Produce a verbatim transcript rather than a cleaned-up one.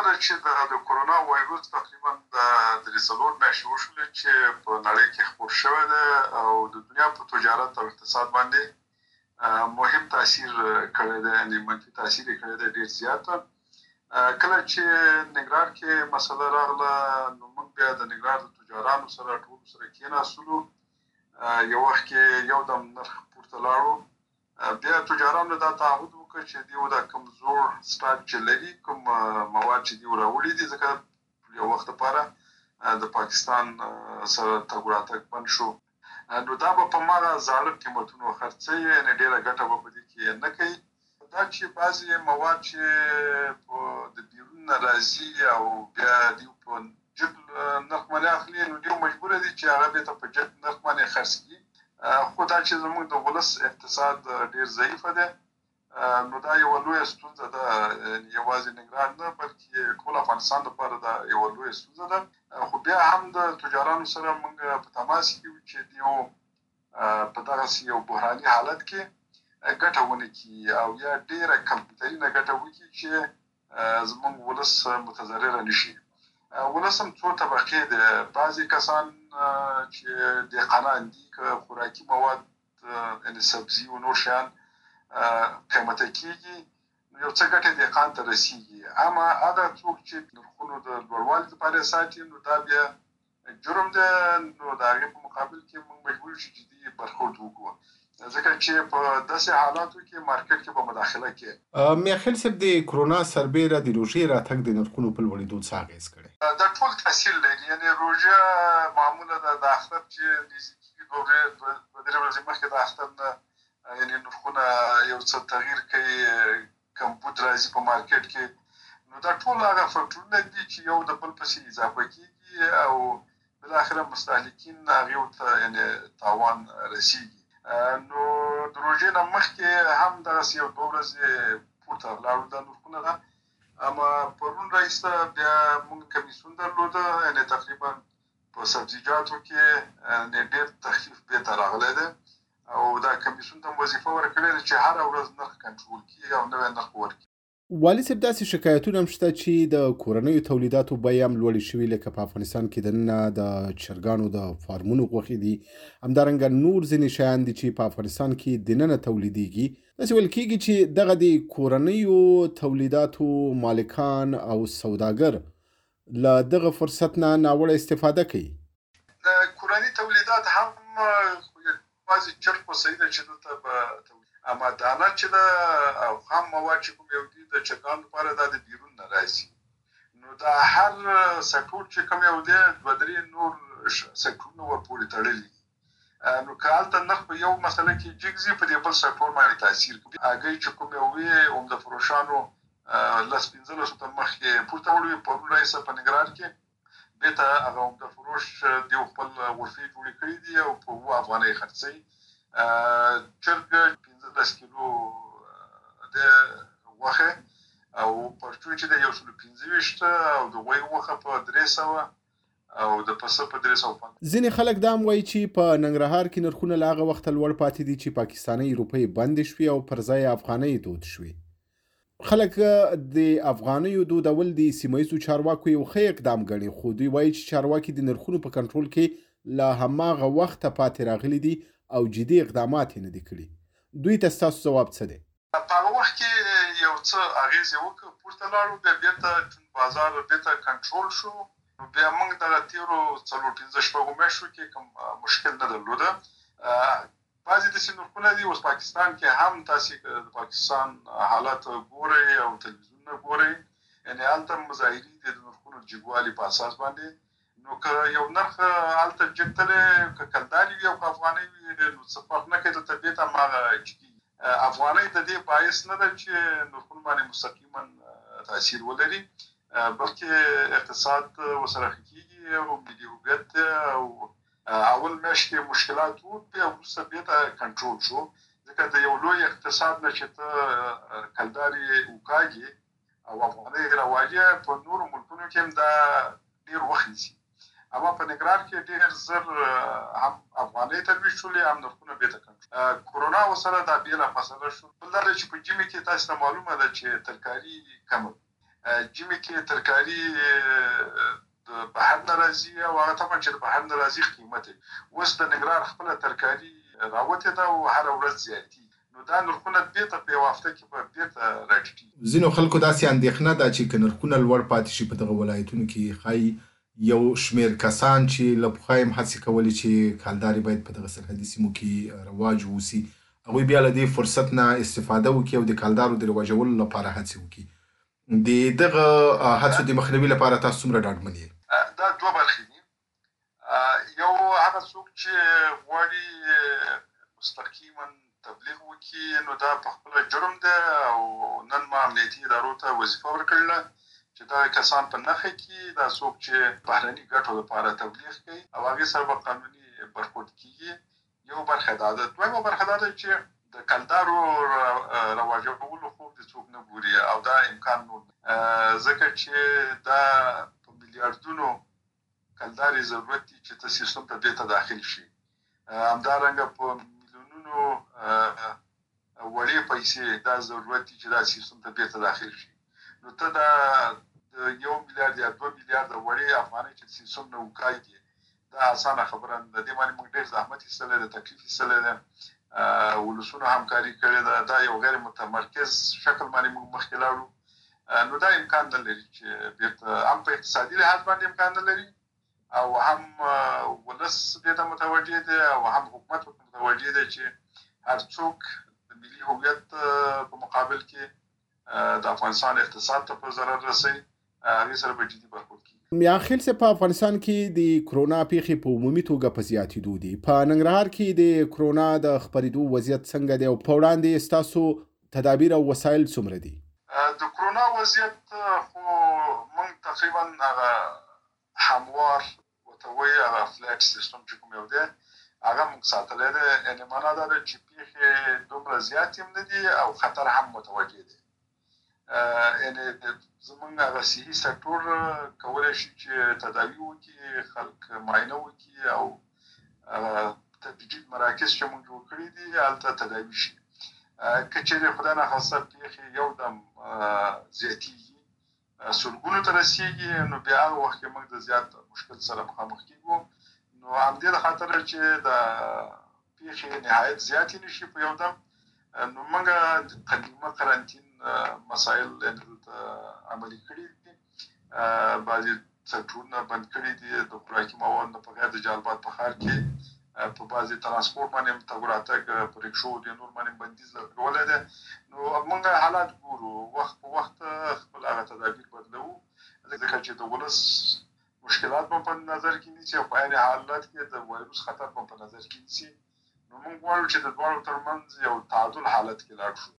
ده چې د کورونا وایروس تقریبا د درې څلور میاشتې وشولې چې په نړۍ کې خپور شوی دی او د دنیا په تجارت او اقتصاد باندې مهم تاثیر کړی دی، یعنې منفي تاثیر یې کړی دی ډېر زیات. کله چې ننګرهار کې مسله راغله نو موږ بیا د ننګرهار د تجارانو سره ټولو سره کېناستلو، یو وخت کې یو دم نرخ پورته لاړو. بیا تجارانو دا تعهد وکړ چې دوی دا کوم زوړ سټاک چې لري، کوم مواد چې دوی راوړي دي، ځکه یو وخت لپاره د پاکستان سره تګ راتګ بند شو، نو دا به په هماغه زاړه قیمتونو خرڅوي، یعنې ډېره ګټه به په دې کې نه کوي. دا چې بعضې مواد چې د بیرون نه راځي او بیا دوی په جګ نرخ باندې اخلي، نو دوی مجبوره دي چې هغه بېرته په جګ نرخ باندې خرڅ کړي. خو دا چې زموږ د ولس اقتصاد ډېر ضعیفه دی، نو دا یوه لویه ستونزه ده، یوازې ننګرهار نه بلکې ټول افغانستان لپاره دا یوه لویه ستونزه ده. خو بیا هم د تجارانو سره موږ په تماس کې یو چې دوی په دغسې یو بحراني حالت کې ګټه ونه کړي او یا ډېره کمترینه ګټه وکړي چې زموږ ولس متضرره نه شي. ولس هم څو طبقې دي، بعضې کسان چې دهقانان دي که خوراکي مواد یعنې سبزي و نور شیان قیمته کېږي، نو یو څه ګټه دهقان ته رسېږي. اما هغه څوک چې نرخونو د لوړوالي لپاره یې ساتي، نو دا بیا جرم دی، نو د هغې په مقابل کې موږ مجبور یو چې جدي برخورد وکړو، ځکه چې په داسې حالاتو کې مارکیټ کې به مداخله کوي. میاخیل صاحب، د کرونا سربیره د روژې راتګ د نرخونو په لوړېدو څه اغېز کړی؟ دا ټول تاثیر لري، یعنې روژه معموله ده د اختر چې نږدې کېږي دوه درې ورځې مخکې د اختر نه یعنې نرخونه یو څه تغییر کوي، کمبود راځي په مارکیټ کې، نو دا ټول هغه فکټورونه دي چې یو د بل پسې اضافه کېږي او بالاخره مستهلکین هغې ته یعنې تاوان رسېږي. نو د روژې نه مخکې هم دغسې یو دوه ورځې پورته ولاړو دا نرخونه ده، اما پرون راایسته بیا موږ کمیسیون درلوده، یعنې تقریبا په سبزیجاتو کې ډېر تخفیف بېرته راغلی دی او دا کمیسیون ته وظیفه ورکړې ده چې هره ورځ نرخ کنټرول کړي او نوی نرخ ورکړي. والي صاحب، داسې شکایتونه هم شته چې د کورنیو تولیداتو بیې هم لوړې شوي، لکه په افغانستان کې دننه د چرګانو د فارمونو غوښې دي، همدارنګه نور ځینې شیان دي چې په افغانستان کې دننه تولیدېږي. داسې ویل کېږي چې دغه د کورنیو تولیداتو مالکان او سوداګر له دغه فرصت نه ناوړه استفاده کوي. د کورني تولیدات هم بعضې چرګ په صحیح ده چې دلته به اما دانه چې ده او خام مواد چې کوم یو دي د چرګانو لپاره دا د بیرون نه راځي، نو دا هر سکتور چې کوم یو دی دوه درې نور سکتورونه ورپورې تړلي دي، نو که هلته نرخ په یو مسله کې جګ ځي په دې بل سکتور باندې تاثیر کوي. هګۍ چې کوم یو وي عمده فروشانو لس پنځلسو ته مخکې پورته وړي، پرون راایسته په ننګرهار کې بېرته هغه عمده فروش دوی خپل غرفې جوړې کړي دي او په اووه افغانۍ خرڅوي. چرګ پنځلس کیلو د غوښې او پرچون چې د یو سلو پنځه ویشت او د غوی غوښه په درې سوه او د پسه په درې سوه پنځه. ځینې خلک دا هم وایي چې په ننګرهار کې نرخونه له هغه وخته لوړ پاتې دي چې پاکستاني روپۍ بندې شوې او پر ځای افغانۍ دود شوې. خلک د افغانیو دودول د سیمه ییزو چارواکو یو ښه اقدام ګڼي، خو دوی وایي چې چارواکي د نرخونو په کنټرول کې له هماغه وخته پاتې راغلي دي او جدي اقدامات یې نه دي کړي. دوی ته ستاسو ځواب څه دی؟ په هغه وخت کې یو څه اغېز یې وکړ، پورته لاړو، بیا بېرته چون بازار بېرته کنټرول شو، نو بیا موږ دغه تېرو څلور پنځه شپږو میاشتو کې کوم مشکل نه درلوده. بعضې داسې نرخونه دي اوس پاکستان کې هم تاسې د پاکستان حالات ګورئ او تلویزیونونه ګورئ، یعنې هلته مظاهرې دي د نرخونو د جګوالي په اساس باندې، نو که یو نرخ هلته جګتلی که کلداري وي او که افغانۍ وي نو څه فرق نه کوي، دلته بېرته هماغه جګېږي. افغانۍ د دې باعث نه ده چې نرخونو باندې مستقیما تاثیر ولري، بلکې اقتصاد ورسره ښه کېږي او ملي هویت او اول میاشت کې مشکلات وو، بیا وروسته بېرته کنټرول شو، ځکه د یو لوی اقتصاد نه چې ته کلداري وکاږي او افغانۍ رواجي، په نورو ملکونو کې هم دا ډېر وخت نیسي. اما په ننګرهار کې ډېر زر هم افغانۍ ترویج شولې، هم نرخونه بېرته کنټرول. کورونا ورسره دا بېله مسله شو. بل دا ده چې په ژمي کې تاسو ته معلومه ده چې ترکاري کمه جیمې کې ترکاري د بهر نه راځي او هغه طبعا چې د بهر نه راځي قیمت اوس د ننګرهار خپله ترکاري راوتې ده او هره ورځ زیاتېږي نو دا نرخونه بېرته په یوه هفته کې به بېرته راټیټېږي. ځینو خلکو داسې اندېښنه ده چې که نرخونه لوړ پاتې شي په دغه ولایتونو کې ښایي یو شمېر کسان چې له پخوا یې هم هڅې کولې چې کالداري باید په دغه سرحدي سیمو کې رواج ووسي هغوی بیا له دې فرصت نه استفاده وکړي او د کالدارو د رواجولو لپاره هڅې وکړي. د دغه هڅو د مخنیوي لپاره تاسو څومره ډاډمن یې؟ دا دوه برخې دي. یو هغه څوک چې غواړي مستقیما تبلیغ وکړي نو دا په خپله جرم ده او نن ما امنیتي ادارو ته وظیفه ورکړله چې دا کسان په نښه کړي دا څوک چې بهرني ګټو لپاره تبلیغ کوي او هغې سره به قانوني برخورد کېږي. یو برخه دا ده. دویمه برخه دا ده چې د کلدارو رواجولو خوب د څوک نه ګوري او دا امکان نه ځکه چې دا په میلیاردونو کلداري ضرورت دي چې ته سیستم ته دې ته داخل شي. همدارنګه په میلیونونو وړې پیسې دا ضرورت دي چې دا سیستم ته بېرته داخل شي. نو ته دا د یو میلیارد یا دوه میلیارده وړې افغانۍ چې سیستم نه وکاږي دا اسانه خبره نه ده. دې باندې موږ ډېر زحمت ایستلی ده، تکلیف ایستلی ده، ولسونو همکاري کړې ده. دا یو غیر متمرکز شکل باندې موږ مخکې لاړو نو دا امکان نه لري چې بېرته هم په اقتصادي لحاظ باندې امکان نه لري او هم ولس دې ته متوجه دی او هم حکومت متوجه دی چې هر څوک د ملي هویت په مقابل کې د افغانستان اقتصاد ته په ضرر رسوي هغې سره به جدي برخورد کېږي. میاخیل صاحب په افغانستان کې د کرونا پیښې په عمومي توګه په زیاتېدو دي. په ننګرهار کې د کرونا د خپرېدو وضعیت څنګه دی او په وړاندې ستاسو تدابیر او وسایل څومره دي؟ د کرونا وضعیت خو موږ تقریبا هغه هموار ورته وایي هغه فلیټ سیستم چې کوم یو دی هغه موږ ساتلی دی. یعنې معنا دا ده چې پیښې دومره زیاتې هم نه دي او خطر هم متوجه دی. یعنې زموږ هغه صحي سکتور کولی شي چې تداوي وکړي، خلک معاینه وکړي او تجدید مراکز چې موږ جوړ کړي دي هلته تداوي شي. که چېرې خدای ناخواسته پیښې یو دم زیاتېږي سلګونو ته رسېږي نو بیا هغه وخت کې موږ د زیات مشکل سره مخامخ کېږو. نو همدې د خاطره چې د پیښې نهایت زیاتې نه شي په یو دم نو موږ قدیمه قرنطین مسایل دلته عملي کړي دي. بعضې سکتورونه بند کړي دي د خوراکي موادو نه په غیر د جلبات په ښار کې په بعضې ترانسپورټ باندې تګ راتګ په رکشو د نور باندې بندیز لګولی دی. نو موږ حالات ګورو، وخت په وخت خپل هغه تدابیر بدلوو ځکه چې د ولس مشکلات به په نظر کې نیسي او په عین حالت کې د وایروس خطر به په نظر کې نیسي. نو موږ غواړو چې د دواړو ترمنځ یو تعادل حالت کې لاړ شو.